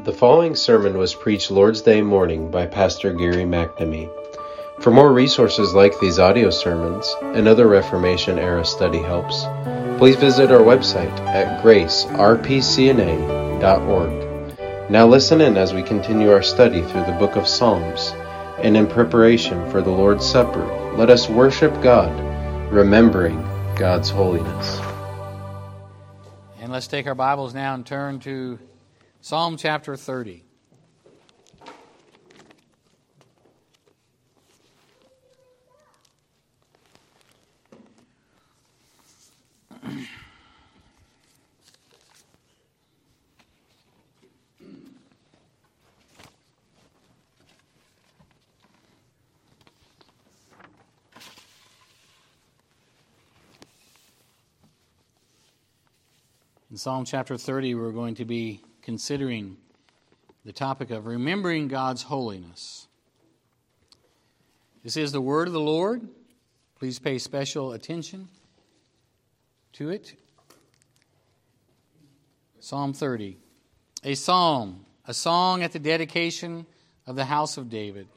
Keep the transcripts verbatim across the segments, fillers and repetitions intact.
The following sermon was preached Lord's Day morning by Pastor Gary McNamee. For more resources like these audio sermons and other Reformation-era study helps, please visit our website at grace r p c n a dot org. Now listen in as we continue our study through the book of Psalms, and in preparation for the Lord's Supper, let us worship God, remembering God's holiness. And let's take our Bibles now and turn to Psalm chapter thirty. In Psalm chapter thirty, we're going to be considering the topic of remembering God's holiness. This is the word of the Lord. Please pay special attention to it. Psalm thirty, a psalm, a song at the dedication of the house of David.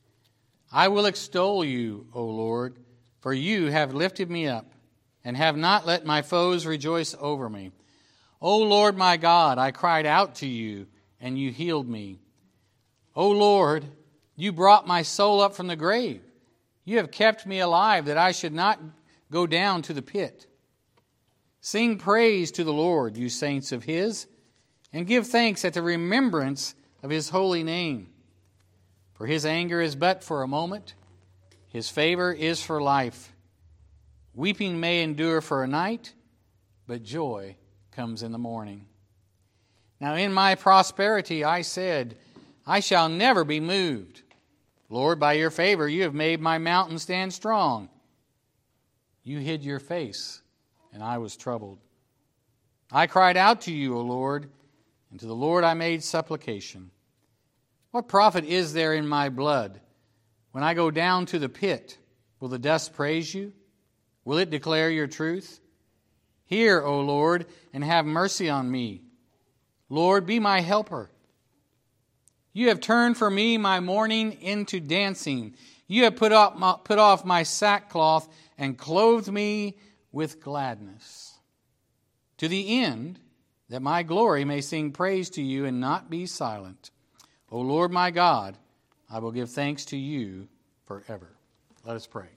I will extol you, O Lord, for you have lifted me up and have not let my foes rejoice over me. O Lord my God, I cried out to you, and you healed me. O Lord, you brought my soul up from the grave. You have kept me alive, that I should not go down to the pit. Sing praise to the Lord, you saints of His, and give thanks at the remembrance of His holy name. For His anger is but for a moment, His favor is for life. Weeping may endure for a night, but joy comes in the morning. Now in my prosperity I said, I shall never be moved. Lord, by your favor you have made my mountain stand strong. You hid your face, and I was troubled. I cried out to you, O Lord, and to the Lord I made supplication. What profit is there in my blood? When I go down to the pit, will the dust praise you? Will it declare your truth? Hear, O Lord, and have mercy on me. Lord, be my helper. You have turned for me my mourning into dancing. You have put off my, put off my sackcloth and clothed me with gladness, to the end that my glory may sing praise to you and not be silent. O Lord my God, I will give thanks to you forever. Let us pray.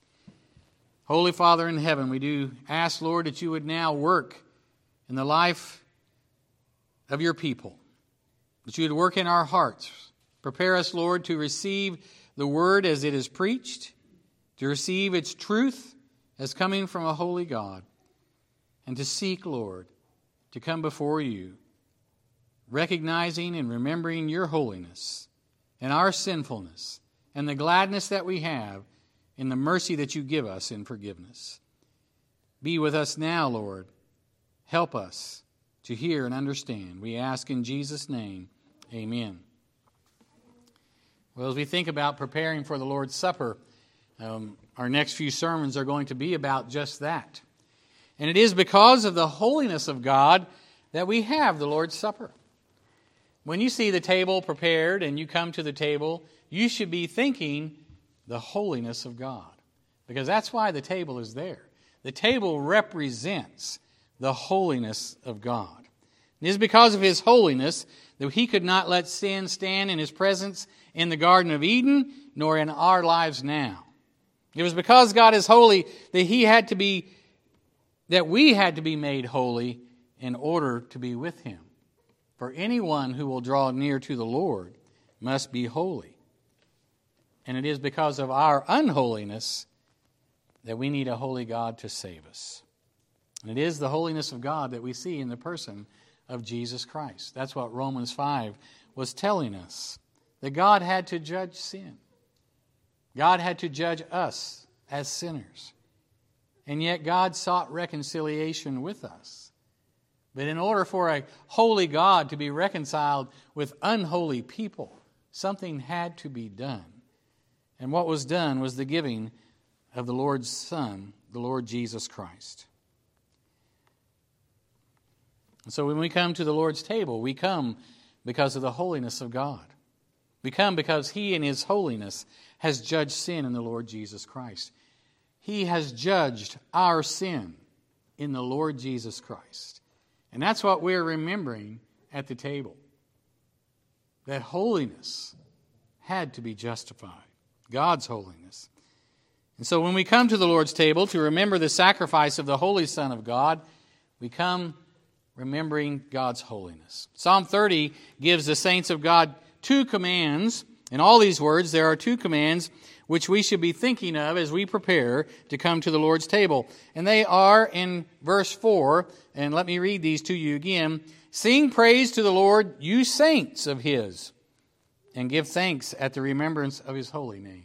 Holy Father in heaven, we do ask, Lord, that you would now work in the life of your people, that you would work in our hearts. Prepare us, Lord, to receive the word as it is preached, to receive its truth as coming from a holy God, and to seek, Lord, to come before you, recognizing and remembering your holiness and our sinfulness and the gladness that we have in the mercy that you give us in forgiveness. Be with us now, Lord. Help us to hear and understand. We ask in Jesus' name, amen. Well, as we think about preparing for the Lord's Supper, um, our next few sermons are going to be about just that. And it is because of the holiness of God that we have the Lord's Supper. When you see the table prepared and you come to the table, you should be thinking the holiness of God, because that's why the table is there. The table represents the holiness of God. It is because of His holiness that He could not let sin stand in His presence in the Garden of Eden, nor in our lives now. It was because God is holy that He had to be, that we had to be made holy in order to be with Him. For anyone who will draw near to the Lord must be holy. And it is because of our unholiness that we need a holy God to save us. And it is the holiness of God that we see in the person of Jesus Christ. That's what Romans five was telling us, that God had to judge sin. God had to judge us as sinners. And yet God sought reconciliation with us. But in order for a holy God to be reconciled with unholy people, something had to be done. And what was done was the giving of the Lord's Son, the Lord Jesus Christ. And so when we come to the Lord's table, we come because of the holiness of God. We come because He in His holiness has judged sin in the Lord Jesus Christ. He has judged our sin in the Lord Jesus Christ. And that's what we're remembering at the table. That holiness had to be justified. God's holiness. And so when we come to the Lord's table to remember the sacrifice of the Holy Son of God, we come remembering God's holiness. Psalm thirty gives the saints of God two commands. In all these words, there are two commands which we should be thinking of as we prepare to come to the Lord's table. And they are in verse four, and let me read these to you again. Sing praise to the Lord, you saints of His, and give thanks at the remembrance of His holy name.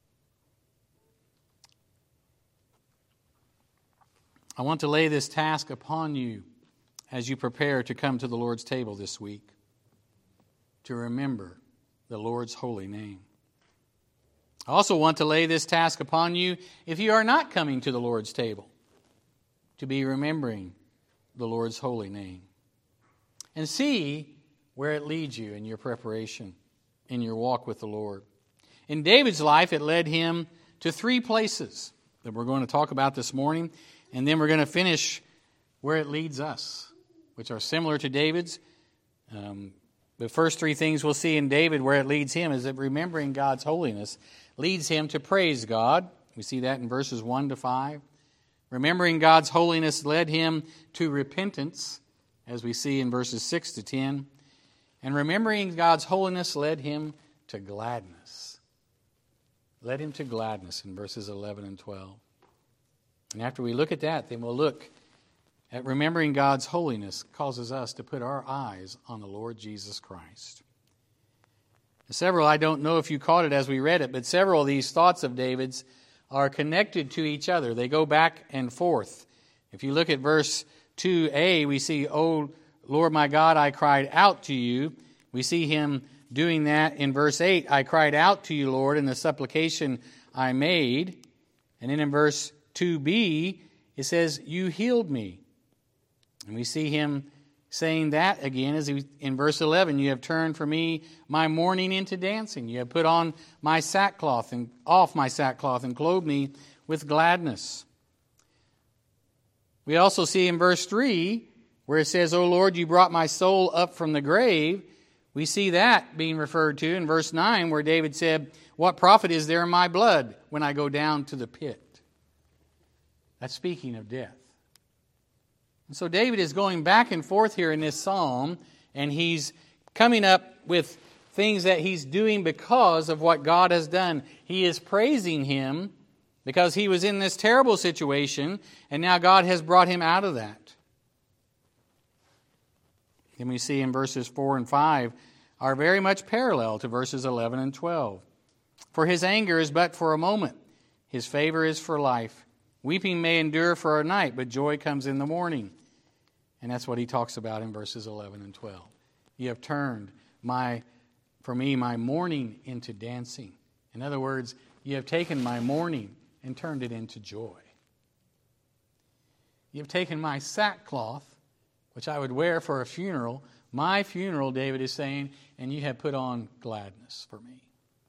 I want to lay this task upon you as you prepare to come to the Lord's table this week, to remember the Lord's holy name. I also want to lay this task upon you if you are not coming to the Lord's table, to be remembering the Lord's holy name. And see where it leads you in your preparation, in your walk with the Lord. In David's life, it led him to three places that we're going to talk about this morning. And then we're going to finish where it leads us, which are similar to David's. Um, the first three things we'll see in David where it leads him is that remembering God's holiness leads him to praise God. We see that in verses one to five. Remembering God's holiness led him to repentance, as we see in verses six to ten. And remembering God's holiness led him to gladness. Led him to gladness in verses eleven and twelve. And after we look at that, then we'll look at remembering God's holiness causes us to put our eyes on the Lord Jesus Christ. Several, I don't know if you caught it as we read it, but several of these thoughts of David's are connected to each other. They go back and forth. If you look at verse two a, we see, "O Lord my God, I cried out to you." We see him doing that in verse eight. "I cried out to you, Lord, in the supplication I made." And then in verse two b, it says, "You healed me." And we see him saying that again as he, in verse eleven, "You have turned for me my mourning into dancing. You have put on my sackcloth and off my sackcloth and clothed me with gladness." We also see in verse three where it says, "O Lord, you brought my soul up from the grave." We see that being referred to in verse nine where David said, "What profit is there in my blood when I go down to the pit?" That's speaking of death. And so David is going back and forth here in this psalm, and he's coming up with things that he's doing because of what God has done. He is praising Him because he was in this terrible situation, and now God has brought him out of that. And we see in verses four and five are very much parallel to verses eleven and twelve. "For His anger is but for a moment. His favor is for life. Weeping may endure for a night, but joy comes in the morning." And that's what he talks about in verses eleven and twelve. "You have turned my, for me, my mourning into dancing." In other words, you have taken my mourning and turned it into joy. "You have taken my sackcloth, which I would wear for a funeral, my funeral," David is saying, "and you have put on gladness for me."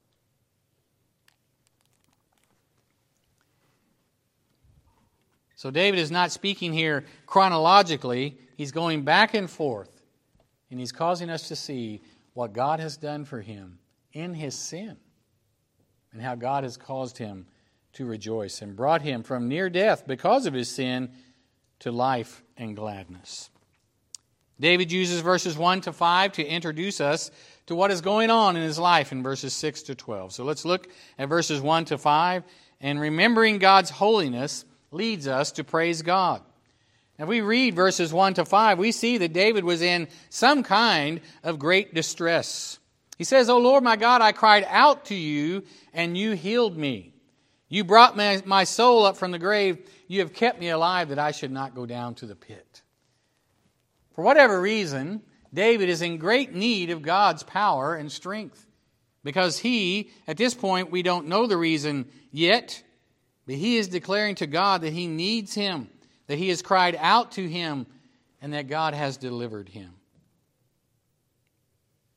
So David is not speaking here chronologically. He's going back and forth, and he's causing us to see what God has done for him in his sin and how God has caused him to rejoice and brought him from near death because of his sin to life and gladness. David uses verses one to five to introduce us to what is going on in his life in verses six to twelve. So let's look at verses one to five. "And remembering God's holiness leads us to praise God." Now, if we read verses one to five, we see that David was in some kind of great distress. He says, "O Lord my God, I cried out to you, and you healed me. You brought my, my soul up from the grave. You have kept me alive that I should not go down to the pit." For whatever reason, David is in great need of God's power and strength. Because he, at this point, we don't know the reason yet, but he is declaring to God that he needs Him, that he has cried out to Him, and that God has delivered him.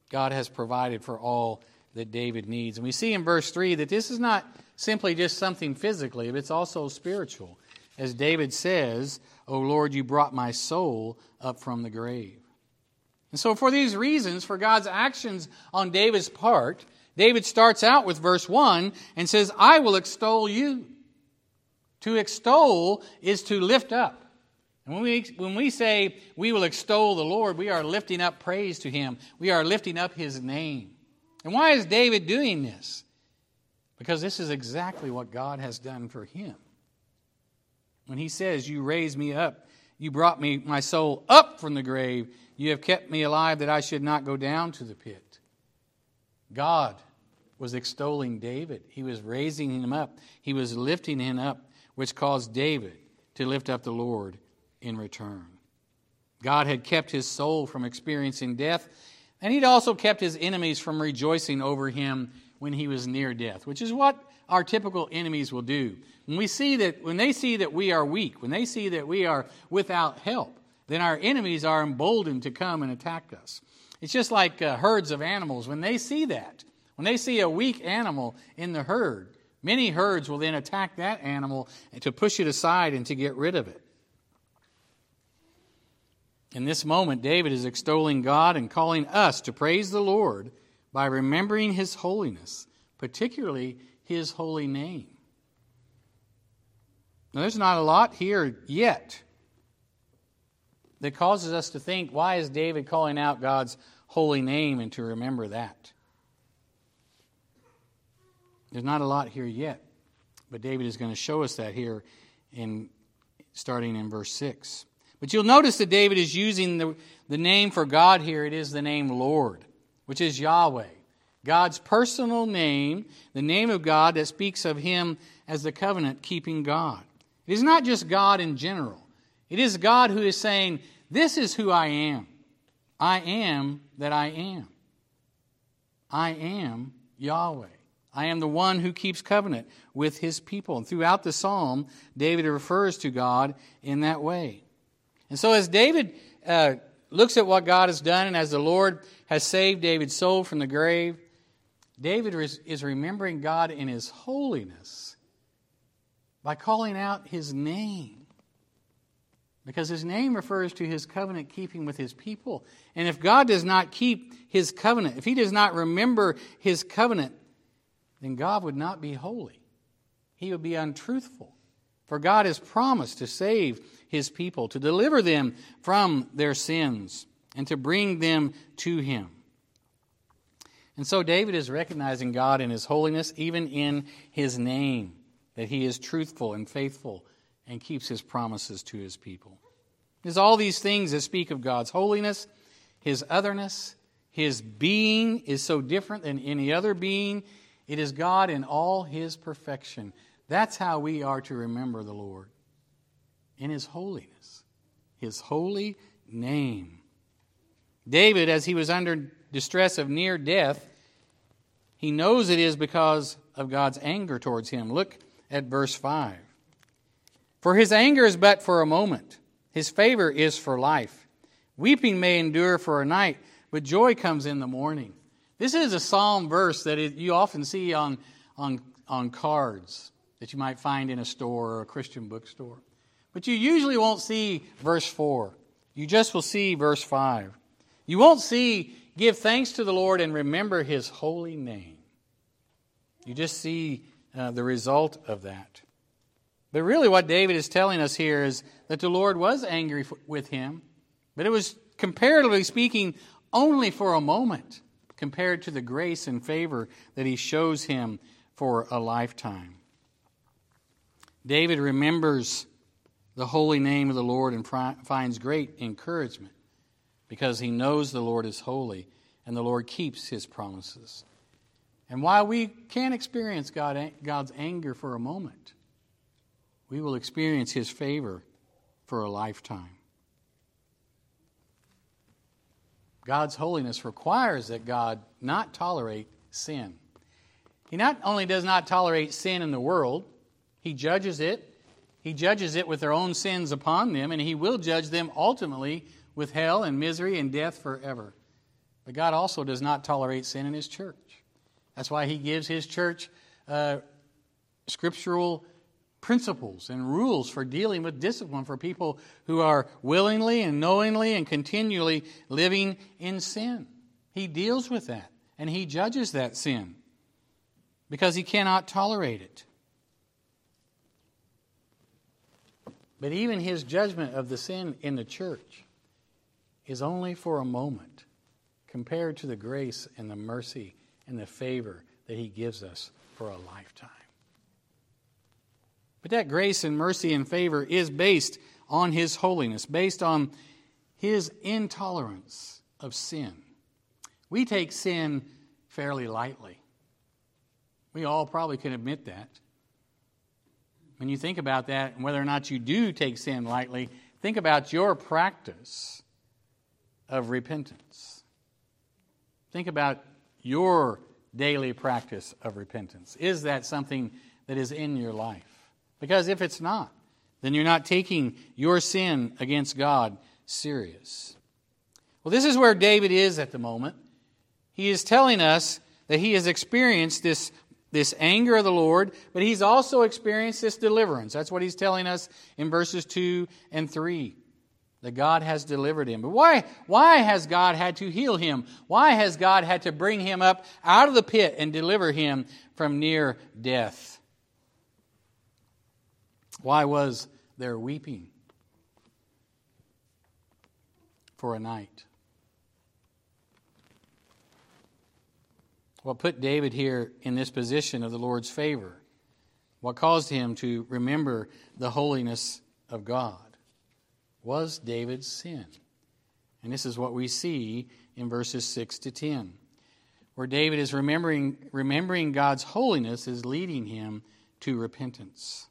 God has provided for all that David needs. And we see in verse three that this is not simply just something physically, but it's also spiritual. As David says, "O Lord, you brought my soul up from the grave." And so for these reasons, for God's actions on David's part, David starts out with verse one and says, "I will extol you." To extol is to lift up. And when we, when we say we will extol the Lord, we are lifting up praise to Him. We are lifting up His name. And why is David doing this? Because this is exactly what God has done for him. When he says, "You raised me up, you brought me my soul up from the grave, you have kept me alive that I should not go down to the pit." God was extolling David. He was raising him up. He was lifting him up, which caused David to lift up the Lord in return. God had kept his soul from experiencing death, and he'd also kept his enemies from rejoicing over him when he was near death, which is what our typical enemies will do. When we see that, when they see that we are weak, when they see that we are without help, then our enemies are emboldened to come and attack us. It's just like uh, herds of animals. When they see that, when they see a weak animal in the herd, many herds will then attack that animal to push it aside and to get rid of it. In this moment, David is extolling God and calling us to praise the Lord by remembering His holiness, particularly His holy name. Now, there's not a lot here yet that causes us to think, why is David calling out God's holy name, and to remember that? There's not a lot here yet, but David is going to show us that here in starting in verse six. But you'll notice that David is using the, the name for God here. It is the name Lord, which is Yahweh. God's personal name, the name of God that speaks of Him as the covenant-keeping God. It is not just God in general. It is God who is saying, "This is who I am. I am that I am. I am Yahweh. I am the one who keeps covenant with His people." And throughout the psalm, David refers to God in that way. And so as David uh, looks at what God has done, and as the Lord has saved David's soul from the grave, David is remembering God in His holiness by calling out His name. Because His name refers to His covenant keeping with His people. And if God does not keep His covenant, if He does not remember His covenant, then God would not be holy. He would be untruthful. For God has promised to save His people, to deliver them from their sins, and to bring them to Him. And so David is recognizing God in His holiness, even in His name, that He is truthful and faithful and keeps His promises to His people. There's all these things that speak of God's holiness, His otherness. His being is so different than any other being. It is God in all His perfection. That's how we are to remember the Lord, in His holiness, His holy name. David, as he was under distress of near death, he knows it is because of God's anger towards him. Look at verse five. "For His anger is but for a moment. His favor is for life. Weeping may endure for a night, but joy comes in the morning." This is a psalm verse that it, you often see on, on, on cards that you might find in a store or a Christian bookstore. But you usually won't see verse four. You just will see verse five. You won't see, "Give thanks to the Lord and remember His holy name." You just see uh, the result of that. But really what David is telling us here is that the Lord was angry with him, but it was, comparatively speaking, only for a moment compared to the grace and favor that He shows him for a lifetime. David remembers the holy name of the Lord and finds great encouragement because he knows the Lord is holy and the Lord keeps His promises. And while we can't experience God, God's anger for a moment, we will experience His favor for a lifetime. God's holiness requires that God not tolerate sin. He not only does not tolerate sin in the world, He judges it. He judges it with their own sins upon them, and He will judge them ultimately with hell and misery and death forever. But God also does not tolerate sin in His church. That's why He gives His church uh, scriptural principles and rules for dealing with discipline for people who are willingly and knowingly and continually living in sin. He deals with that, and He judges that sin because He cannot tolerate it. But even His judgment of the sin in the church is only for a moment compared to the grace and the mercy and the favor that He gives us for a lifetime. But that grace and mercy and favor is based on His holiness, based on His intolerance of sin. We take sin fairly lightly. We all probably can admit that. When you think about that, and whether or not you do take sin lightly, think about your practice of repentance. Think about your daily practice of repentance. Is that something that is in your life? Because if it's not, then you're not taking your sin against God serious. Well, this is where David is at the moment. He is telling us that he has experienced this, this anger of the Lord, but he's also experienced this deliverance. That's what he's telling us in verses two and three, that God has delivered him. But why, why has God had to heal him? Why has God had to bring him up out of the pit and deliver him from near death? Why was there weeping for a night? What put David here in this position of the Lord's favor? What caused him to remember the holiness of God was David's sin. And this is what we see in verses six to ten, where David is remembering, remembering God's holiness is leading him to repentance.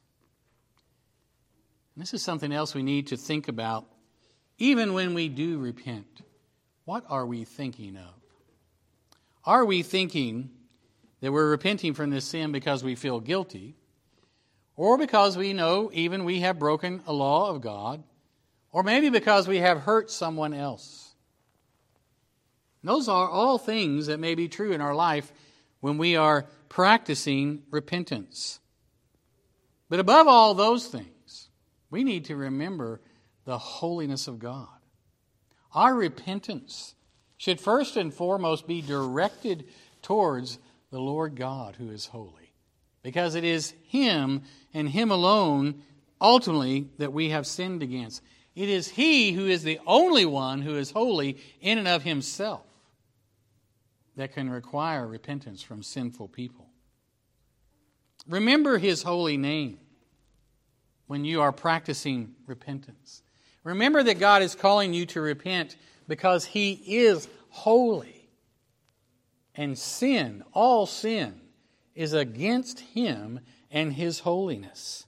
This is something else we need to think about. Even when we do repent, what are we thinking of? Are we thinking that we're repenting from this sin because we feel guilty, or because we know even we have broken a law of God, or maybe because we have hurt someone else? Those are all things that may be true in our life when we are practicing repentance. But above all those things, we need to remember the holiness of God. Our repentance should first and foremost be directed towards the Lord God who is holy, because it is Him and Him alone ultimately that we have sinned against. It is He who is the only one who is holy in and of Himself that can require repentance from sinful people. Remember His holy name when you are practicing repentance. Remember that God is calling you to repent because He is holy. And sin, all sin, is against Him and His holiness.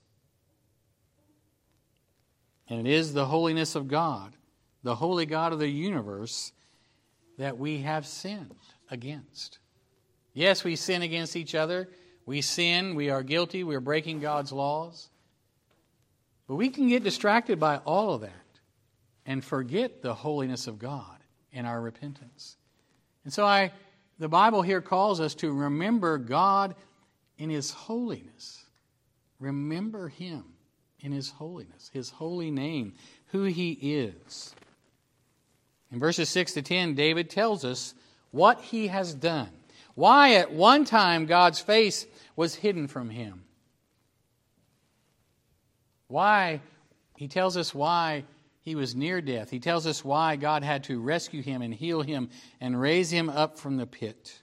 And it is the holiness of God, the holy God of the universe, that we have sinned against. Yes, we sin against each other. We sin, we are guilty, we are breaking God's laws. But we can get distracted by all of that and forget the holiness of God in our repentance. And so I, the Bible here calls us to remember God in His holiness. Remember Him in His holiness, His holy name, who He is. In verses six to ten, David tells us what he has done. Why at one time God's face was hidden from him. Why, he tells us why he was near death. He tells us why God had to rescue him and heal him and raise him up from the pit.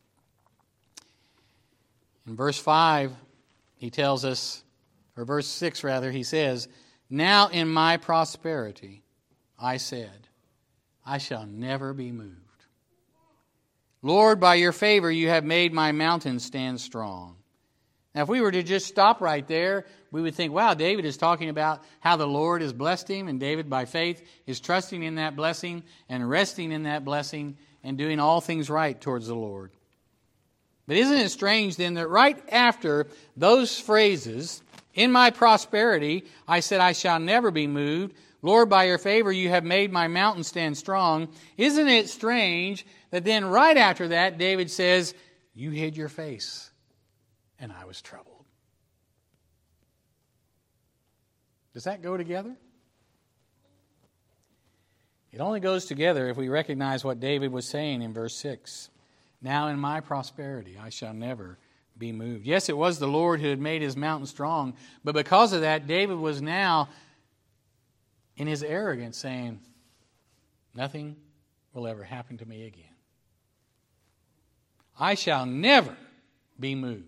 In verse five, he tells us, or verse six rather, he says, "Now in my prosperity I said, I shall never be moved. Lord, by your favor you have made my mountain stand strong." Now, if we were to just stop right there, we would think, wow, David is talking about how the Lord has blessed him, and David, by faith, is trusting in that blessing and resting in that blessing and doing all things right towards the Lord. But isn't it strange then that right after those phrases, In my prosperity, I said, I shall never be moved. Lord, by your favor, you have made my mountain stand strong. Isn't it strange that then right after that, David says, you hid your face, and I was troubled. Does that go together? It only goes together if we recognize what David was saying in verse six. Now in my prosperity I shall never be moved. Yes, it was the Lord who had made his mountain strong, but because of that, David was now in his arrogance saying, nothing will ever happen to me again. I shall never be moved.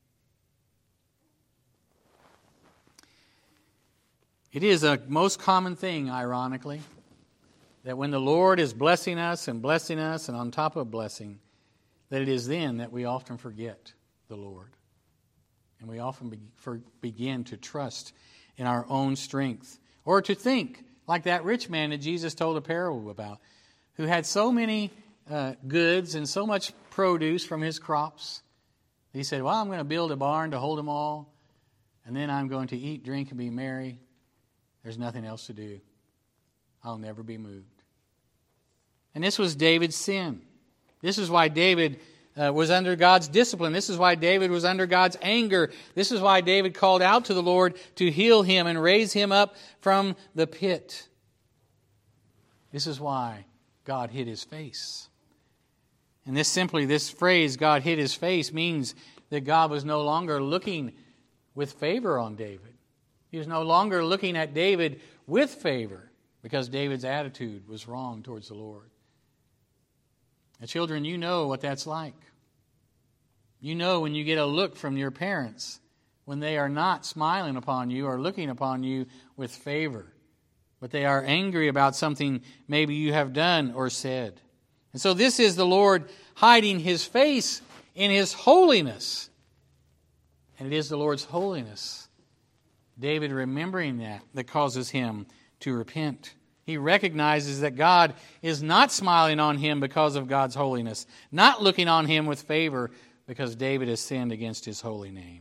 It is a most common thing, ironically, that when the Lord is blessing us and blessing us and on top of blessing, that it is then that we often forget the Lord. And we often be, for, begin to trust in our own strength. Or to think, like that rich man that Jesus told a parable about, who had so many uh, goods and so much produce from his crops. He said, well, I'm going to build a barn to hold them all, and then I'm going to eat, drink, and be merry. There's nothing else to do. I'll never be moved. And this was David's sin. This is why David uh, was under God's discipline. This is why David was under God's anger. This is why David called out to the Lord to heal him and raise him up from the pit. This is why God hid his face. And this simply, this phrase, God hid his face, means that God was no longer looking with favor on David. He was no longer looking at David with favor because David's attitude was wrong towards the Lord. Now, children, you know what that's like. You know when you get a look from your parents when they are not smiling upon you or looking upon you with favor, but they are angry about something maybe you have done or said. And so this is the Lord hiding his face in his holiness. And it is the Lord's holiness, David remembering that, that causes him to repent. He recognizes that God is not smiling on him because of God's holiness, not looking on him with favor because David has sinned against his holy name.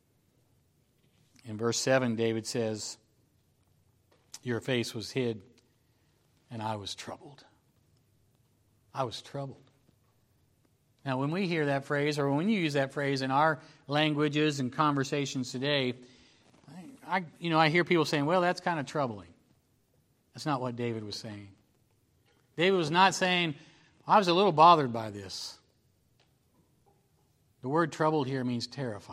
In verse seven, David says, your face was hid, and I was troubled. I was troubled. Now, when we hear that phrase, or when you use that phrase in our languages and conversations today, I, you know, I hear people saying, well, that's kind of troubling. That's not what David was saying. David was not saying, I was a little bothered by this. The word troubled here means terrified.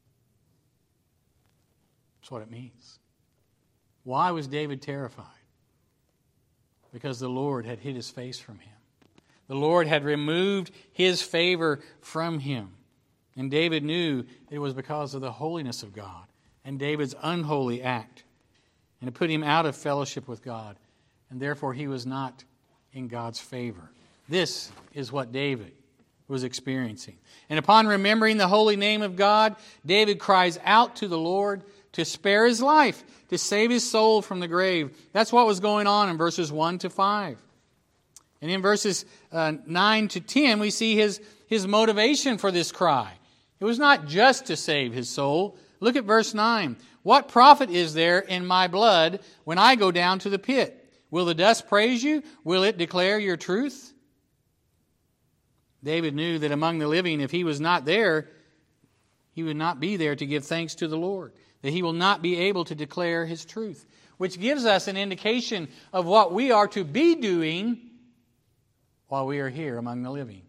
That's what it means. Why was David terrified? Because the Lord had hid his face from him. The Lord had removed his favor from him. And David knew it was because of the holiness of God and David's unholy act. And it put him out of fellowship with God. And therefore he was not in God's favor. This is what David was experiencing. And upon remembering the holy name of God, David cries out to the Lord to spare his life, to save his soul from the grave. That's what was going on in verses one to five. And in verses uh, nine to ten, we see his, his motivation for this cry. It was not just to save his soul. Look at verse nine. What profit is there in my blood when I go down to the pit? Will the dust praise you? Will it declare your truth? David knew that among the living, if he was not there, he would not be there to give thanks to the Lord. That he will not be able to declare his truth. Which gives us an indication of what we are to be doing while we are here among the living.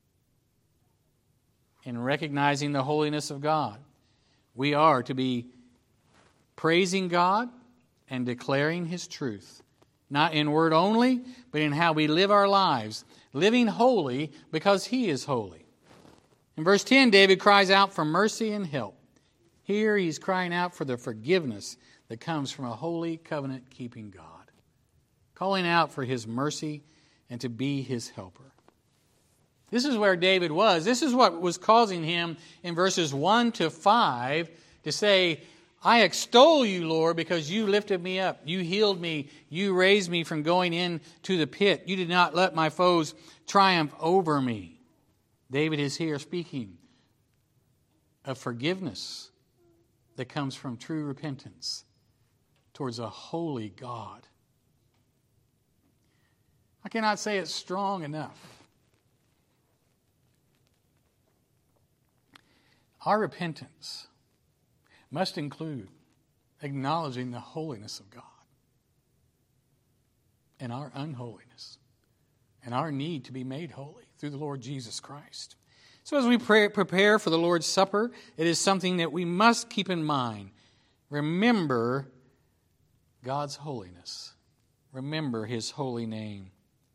In recognizing the holiness of God, we are to be praising God and declaring his truth. Not in word only, but in how we live our lives. Living holy because he is holy. In verse ten, David cries out for mercy and help. Here he's crying out for the forgiveness that comes from a holy covenant-keeping God. Calling out for his mercy and to be his helper. This is where David was. This is what was causing him in verses one to five to say, I extol you, Lord, because you lifted me up. You healed me. You raised me from going into the pit. You did not let my foes triumph over me. David is here speaking of forgiveness that comes from true repentance towards a holy God. I cannot say it strong enough. Our repentance must include acknowledging the holiness of God and our unholiness and our need to be made holy through the Lord Jesus Christ. So as we pray, prepare for the Lord's Supper, it is something that we must keep in mind. Remember God's holiness. Remember His holy name.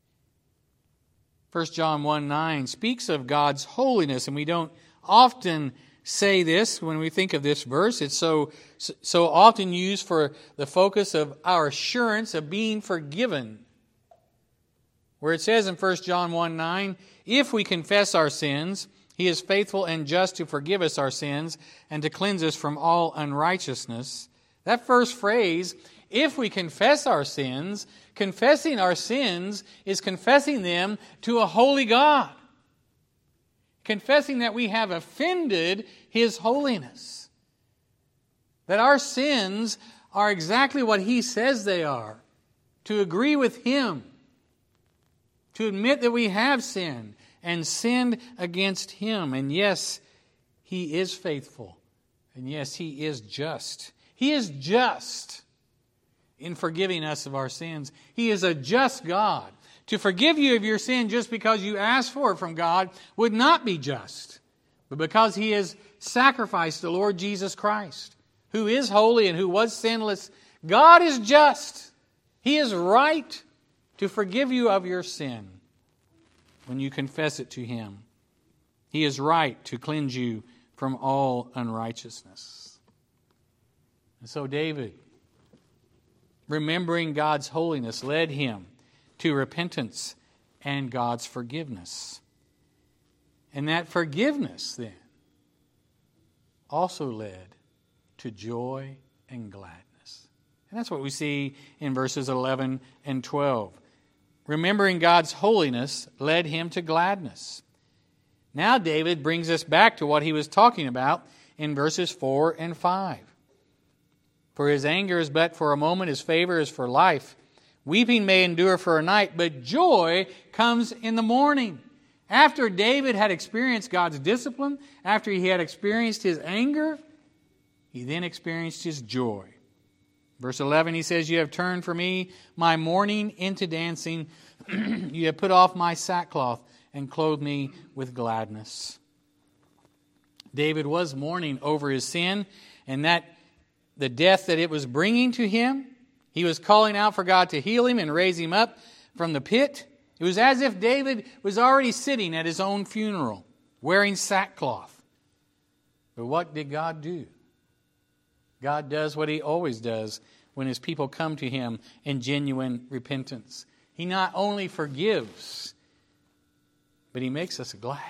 First John one nine speaks of God's holiness, and we don't often say this when we think of this verse. It's so, so often used for the focus of our assurance of being forgiven. Where it says in First John one nine, if we confess our sins, He is faithful and just to forgive us our sins and to cleanse us from all unrighteousness. That first phrase, if we confess our sins, confessing our sins is confessing them to a holy God. Confessing that we have offended His holiness. That our sins are exactly what He says they are. To agree with Him. To admit that we have sinned and sinned against Him. And yes, He is faithful. And yes, He is just. He is just in forgiving us of our sins. He is a just God. To forgive you of your sin just because you ask for it from God would not be just. But because He has sacrificed the Lord Jesus Christ, who is holy and who was sinless, God is just. He is right to forgive you of your sin when you confess it to Him. He is right to cleanse you from all unrighteousness. And so David, remembering God's holiness, led him to repentance and God's forgiveness. And that forgiveness then also led to joy and gladness. And that's what we see in verses eleven and twelve. Remembering God's holiness led him to gladness. Now David brings us back to what he was talking about in verses four and five. For His anger is but for a moment, His favor is for life. Weeping may endure for a night, but joy comes in the morning. After David had experienced God's discipline, after he had experienced His anger, he then experienced His joy. Verse eleven, he says, you have turned for me my mourning into dancing. You have put off my sackcloth and clothed me with gladness. David was mourning over his sin and that the death that it was bringing to him. He was calling out for God to heal him and raise him up from the pit. It was as if David was already sitting at his own funeral, wearing sackcloth. But what did God do? God does what He always does when His people come to Him in genuine repentance. He not only forgives, but He makes us glad.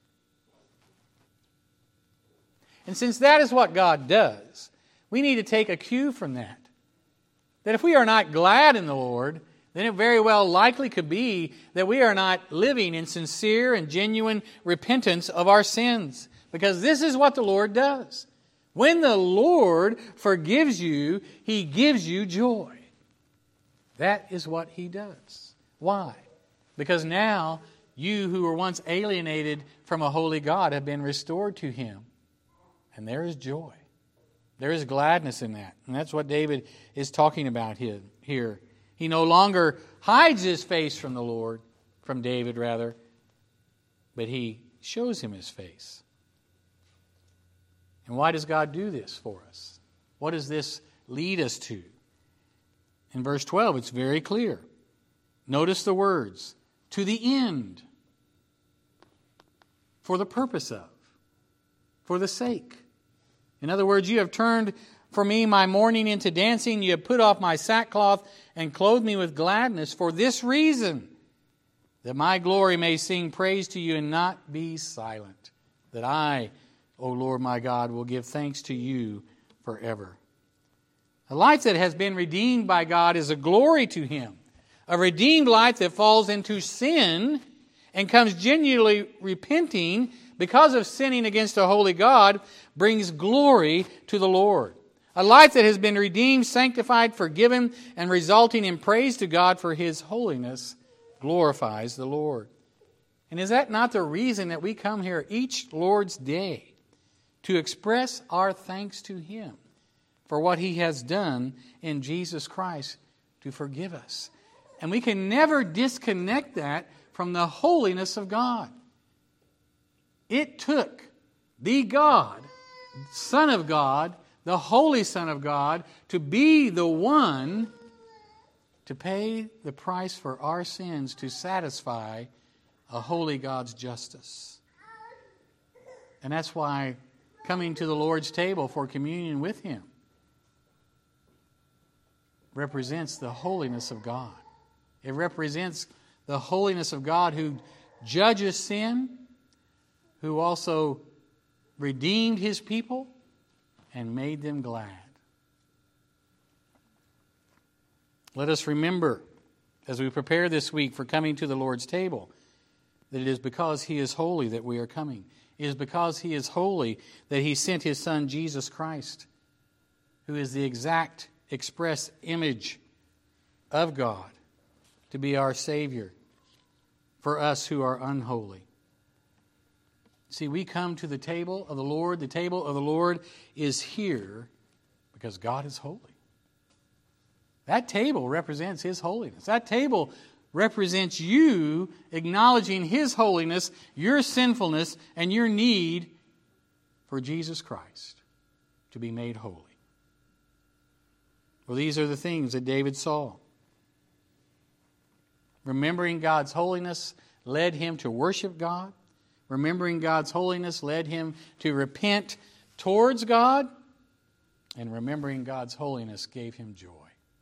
And since that is what God does, we need to take a cue from that. That if we are not glad in the Lord, then it very well likely could be that we are not living in sincere and genuine repentance of our sins. Because this is what the Lord does. When the Lord forgives you, He gives you joy. That is what He does. Why? Because now you who were once alienated from a holy God have been restored to Him. And there is joy. There is gladness in that. And that's what David is talking about here. He no longer hides his face from the Lord, from David rather, but he shows him his face. And why does God do this for us? What does this lead us to? In verse twelve, it's very clear. Notice the words, to the end, for the purpose of, for the sake. In other words, you have turned for me my mourning into dancing. You have put off my sackcloth and clothed me with gladness for this reason, that my glory may sing praise to you and not be silent. That I, O Lord my God, will give thanks to you forever. A life that has been redeemed by God is a glory to Him. A redeemed life that falls into sin and comes genuinely repenting because of sinning against a holy God brings glory to the Lord. A life that has been redeemed, sanctified, forgiven, and resulting in praise to God for His holiness glorifies the Lord. And is that not the reason that we come here each Lord's Day? To express our thanks to Him for what He has done in Jesus Christ to forgive us. And we can never disconnect that from the holiness of God. It took the God, Son of God, the Holy Son of God, to be the one to pay the price for our sins to satisfy a holy God's justice. And that's why coming to the Lord's table for communion with Him represents the holiness of God. It represents the holiness of God who judges sin, who also redeemed His people and made them glad. Let us remember, as we prepare this week for coming to the Lord's table, that it is because He is holy that we are coming. It is because He is holy that He sent His Son, Jesus Christ, who is the exact express image of God, to be our Savior for us who are unholy. See, we come to the table of the Lord. The table of the Lord is here because God is holy. That table represents His holiness. That table represents you acknowledging His holiness, your sinfulness, and your need for Jesus Christ to be made holy. Well, these are the things that David saw. Remembering God's holiness led him to worship God. Remembering God's holiness led him to repent towards God. And remembering God's holiness gave him joy.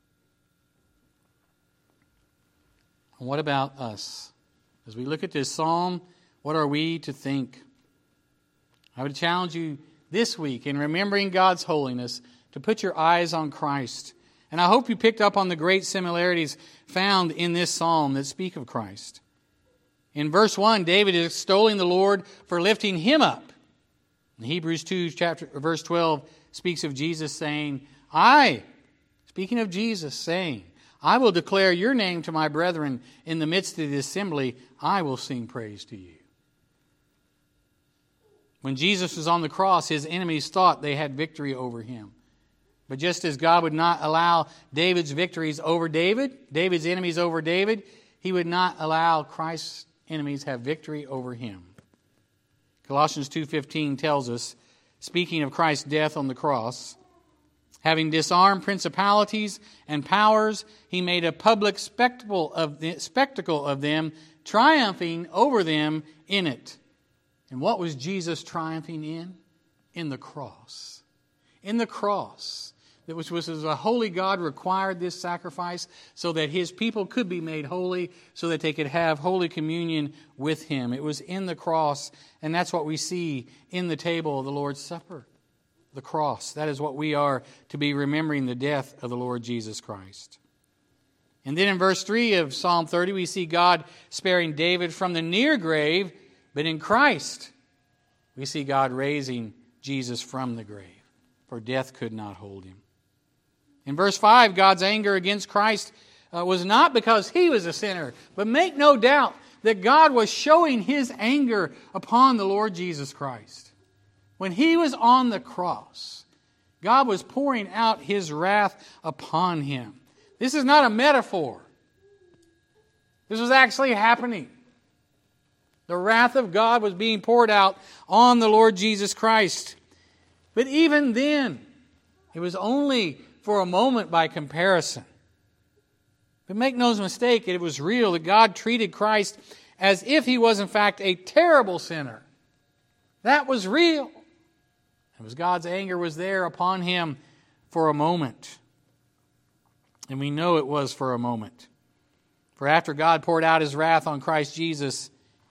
And what about us? As we look at this psalm, what are we to think? I would challenge you this week in remembering God's holiness to put your eyes on Christ. And I hope you picked up on the great similarities found in this psalm that speak of Christ. In verse one, David is extolling the Lord for lifting him up. In Hebrews two, chapter, verse twelve, speaks of Jesus saying, I, speaking of Jesus, saying, I will declare your name to my brethren in the midst of the assembly. I will sing praise to you. When Jesus was on the cross, his enemies thought they had victory over him. But just as God would not allow David's victories over David, David's enemies over David, He would not allow Christ's enemies have victory over him. Colossians two fifteen tells us, speaking of Christ's death on the cross, having disarmed principalities and powers, He made a public spectacle of, the, spectacle of them, triumphing over them in it. And what was Jesus triumphing in? In the cross. In the cross. That which was a holy God required this sacrifice so that His people could be made holy, so that they could have holy communion with Him. It was in the cross, and that's what we see in the table of the Lord's Supper. The cross. That is what we are to be remembering, the death of the Lord Jesus Christ. And then in verse three of Psalm thirty, we see God sparing David from the near grave, but in Christ we see God raising Jesus from the grave, for death could not hold Him. In verse five, God's anger against Christ uh, was not because He was a sinner, but make no doubt that God was showing His anger upon the Lord Jesus Christ. When He was on the cross, God was pouring out His wrath upon Him. This is not a metaphor. This was actually happening. The wrath of God was being poured out on the Lord Jesus Christ. But even then, it was only for a moment by comparison. But make no mistake, it was real that God treated Christ as if He was in fact a terrible sinner. That was real. It was God's anger was there upon Him for a moment. And we know it was for a moment. For after God poured out His wrath on Christ Jesus,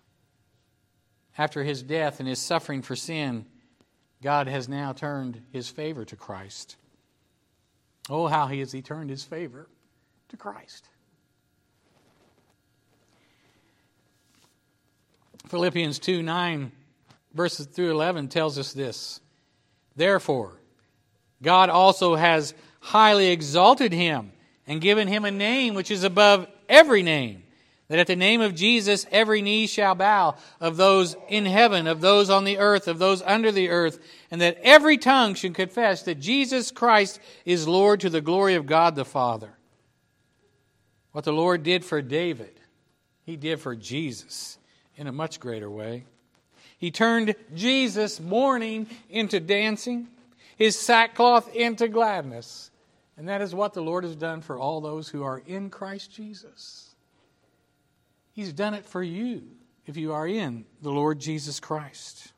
after His death and His suffering for sin, God has now turned His favor to Christ. Oh, how He has He turned His favor to Christ. Philippians two nine, verses through eleven tells us this. Therefore, God also has highly exalted him and given him a name which is above every name, that at the name of Jesus every knee shall bow, of those in heaven, of those on the earth, of those under the earth, and that every tongue should confess that Jesus Christ is Lord, to the glory of God the Father. What the Lord did for David, he did for Jesus in a much greater way. He turned Jesus' mourning into dancing, his sackcloth into gladness. And that is what the Lord has done for all those who are in Christ Jesus. He's done it for you if you are in the Lord Jesus Christ.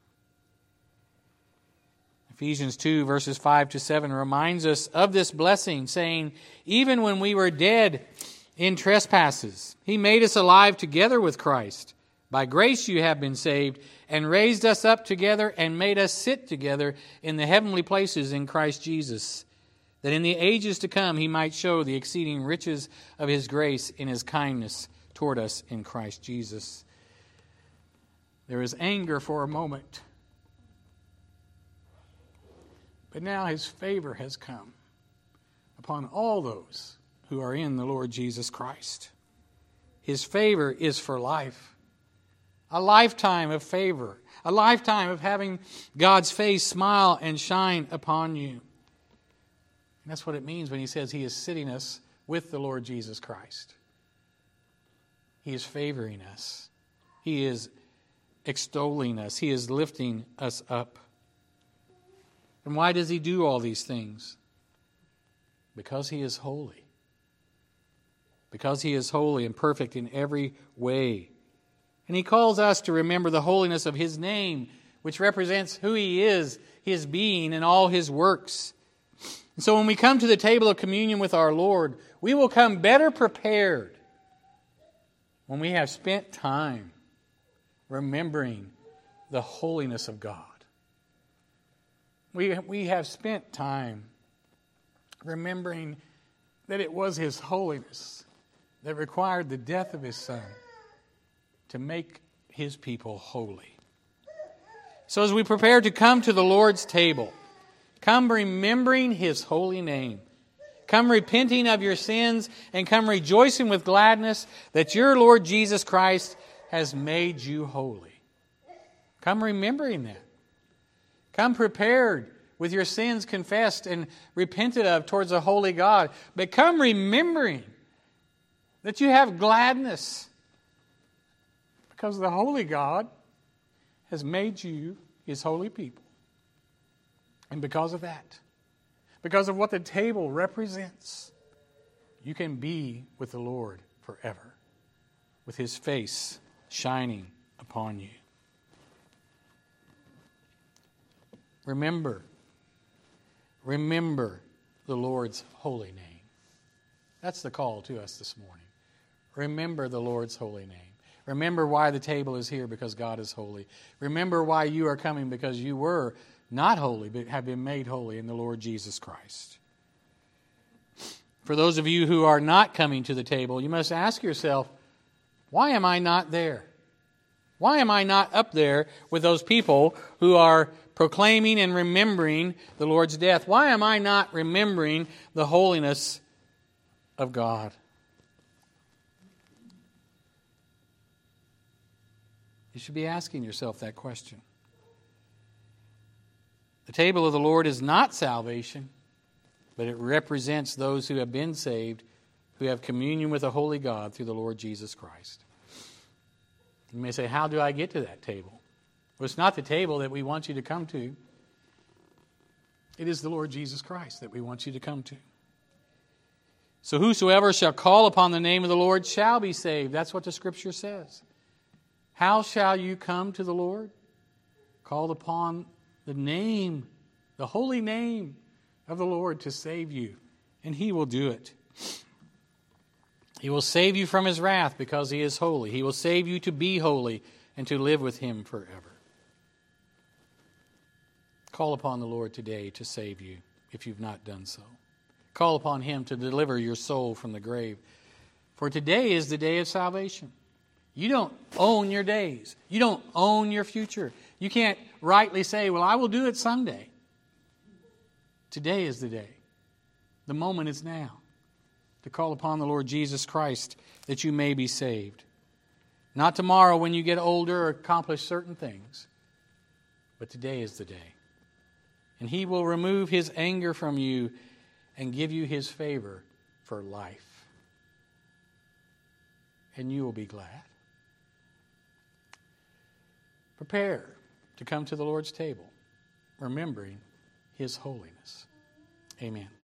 Ephesians two, verses five to seven reminds us of this blessing, saying, even when we were dead in trespasses, he made us alive together with Christ. By grace you have been saved, and raised us up together and made us sit together in the heavenly places in Christ Jesus, that in the ages to come he might show the exceeding riches of his grace in his kindness toward us in Christ Jesus. There is anger for a moment, but now his favor has come upon all those who are in the Lord Jesus Christ. His favor is for life, a lifetime of favor, a lifetime of having God's face smile and shine upon you. And that's what it means when he says he is sitting us with the Lord Jesus Christ. He is favoring us. He is extolling us. He is lifting us up. And why does he do all these things? Because he is holy. Because he is holy and perfect in every way. And he calls us to remember the holiness of his name, which represents who he is, his being, and all his works. And so when we come to the table of communion with our Lord, we will come better prepared when we have spent time remembering the holiness of God. We, we have spent time remembering that it was his holiness that required the death of his Son to make his people holy. So as we prepare to come to the Lord's table, come remembering his holy name. Come repenting of your sins and come rejoicing with gladness that your Lord Jesus Christ has made you holy. Come remembering that. Come prepared with your sins confessed and repented of towards a holy God. But come remembering that you have gladness because the holy God has made you his holy people. And because of that, because of what the table represents, you can be with the Lord forever, with his face shining upon you. Remember, remember the Lord's holy name. That's the call to us this morning. Remember the Lord's holy name. Remember why the table is here, because God is holy. Remember why you are coming, because you were not holy, but have been made holy in the Lord Jesus Christ. For those of you who are not coming to the table, you must ask yourself, why am I not there? Why am I not up there with those people who are proclaiming and remembering the Lord's death? Why am I not remembering the holiness of God? You should be asking yourself that question. The table of the Lord is not salvation, but it represents those who have been saved, who have communion with a holy God through the Lord Jesus Christ. You may say, how do I get to that table? Well, it's not the table that we want you to come to. It is the Lord Jesus Christ that we want you to come to. So whosoever shall call upon the name of the Lord shall be saved. That's what the Scripture says. How shall you come to the Lord? Called upon the name, the holy name of the Lord to save you, and he will do it. He will save you from his wrath because he is holy. He will save you to be holy and to live with him forever. Call upon the Lord today to save you if you've not done so. Call upon him to deliver your soul from the grave. For today is the day of salvation. You don't own your days. You don't own your future. You can't rightly say, well, I will do it someday. Today is the day. The moment is now to call upon the Lord Jesus Christ that you may be saved. Not tomorrow when you get older or accomplish certain things, but today is the day. And He will remove His anger from you and give you His favor for life. And you will be glad. Prepare to come to the Lord's table, remembering His holiness. Amen.